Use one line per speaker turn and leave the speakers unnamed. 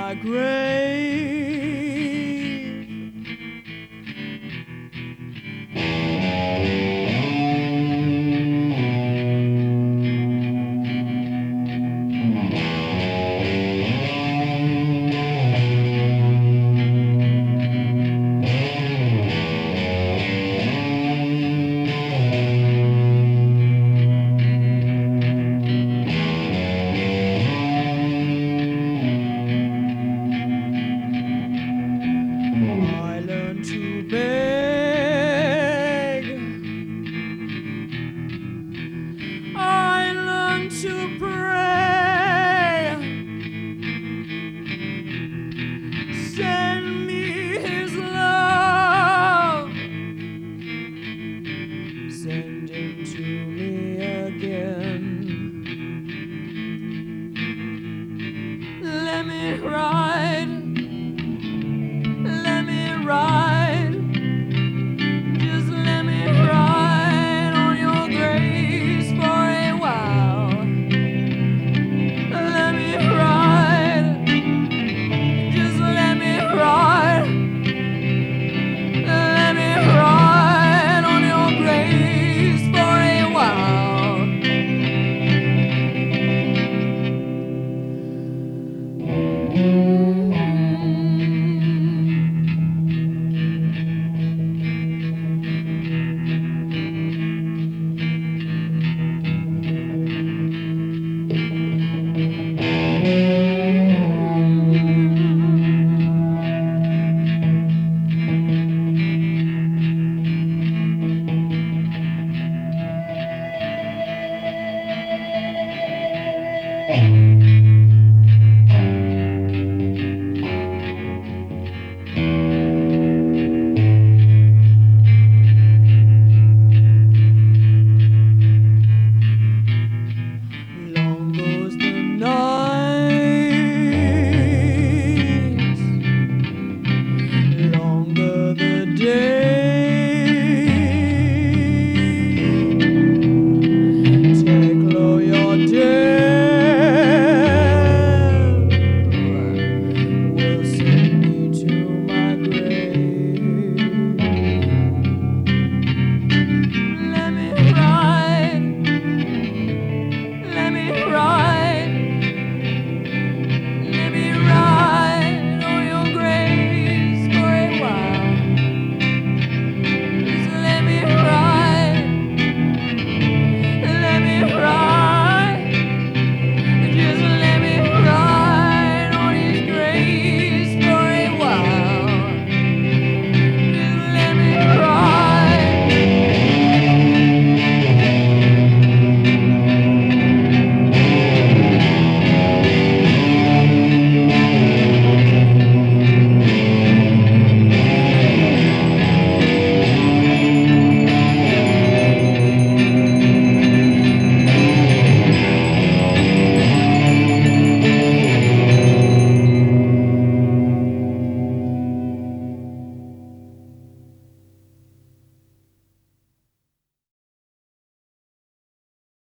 my grave. I learned to beg. I learned to pray. Send me his love. Send him to me again. Let me ride. Let me ride, just let me ride on your grace for a while. Let me ride, just let me ride. Let me ride on your grace for a while.